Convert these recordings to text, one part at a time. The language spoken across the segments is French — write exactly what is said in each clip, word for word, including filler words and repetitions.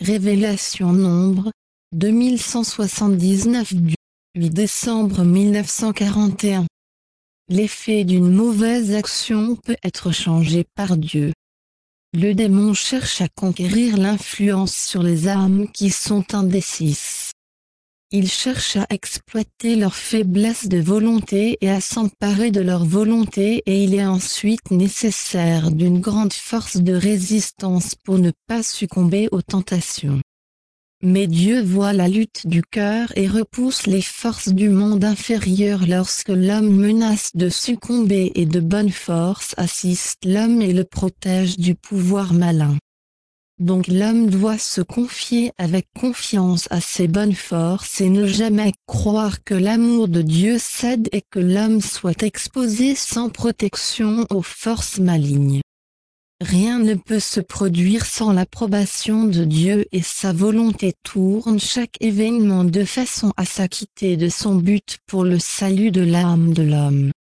Révélation Nombre, deux mille cent soixante-dix-neuf du huit décembre mille neuf cent quarante et un. L'effet d'une mauvaise action peut être changé par Dieu. Le démon cherche à conquérir l'influence sur les âmes qui sont indécises. Il cherche à exploiter leur faiblesse de volonté et à s'emparer de leur volonté, et il est ensuite nécessaire d'une grande force de résistance pour ne pas succomber aux tentations. Mais Dieu voit la lutte du cœur et repousse les forces du monde inférieur lorsque l'homme menace de succomber, et de bonne force assiste l'homme et le protège du pouvoir malin. Donc l'homme doit se confier avec confiance à ses bonnes forces et ne jamais croire que l'amour de Dieu cède et que l'homme soit exposé sans protection aux forces malignes. Rien ne peut se produire sans l'approbation de Dieu, et sa volonté tourne chaque événement de façon à s'acquitter de son but pour le salut de l'âme de l'homme.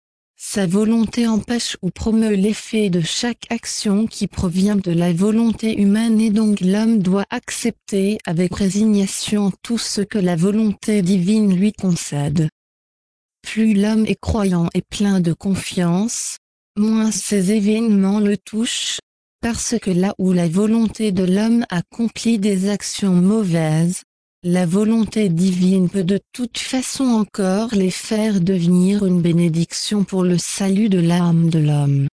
Sa volonté empêche ou promeut l'effet de chaque action qui provient de la volonté humaine, et donc l'homme doit accepter avec résignation tout ce que la volonté divine lui concède. Plus l'homme est croyant et plein de confiance, moins ces événements le touchent, parce que là où la volonté de l'homme accomplit des actions mauvaises, la volonté divine peut de toute façon encore les faire devenir une bénédiction pour le salut de l'âme de l'homme.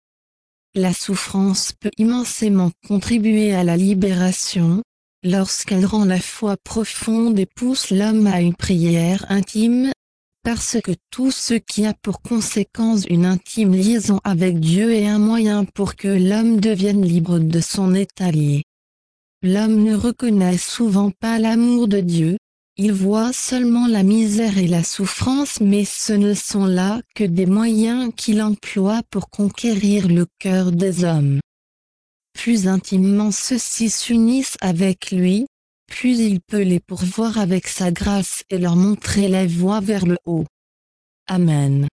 La souffrance peut immensément contribuer à la libération, lorsqu'elle rend la foi profonde et pousse l'homme à une prière intime, parce que tout ce qui a pour conséquence une intime liaison avec Dieu est un moyen pour que l'homme devienne libre de son état lié. L'homme ne reconnaît souvent pas l'amour de Dieu, il voit seulement la misère et la souffrance, mais ce ne sont là que des moyens qu'il emploie pour conquérir le cœur des hommes. Plus intimement ceux-ci s'unissent avec lui, plus il peut les pourvoir avec sa grâce et leur montrer la voie vers le haut. Amen.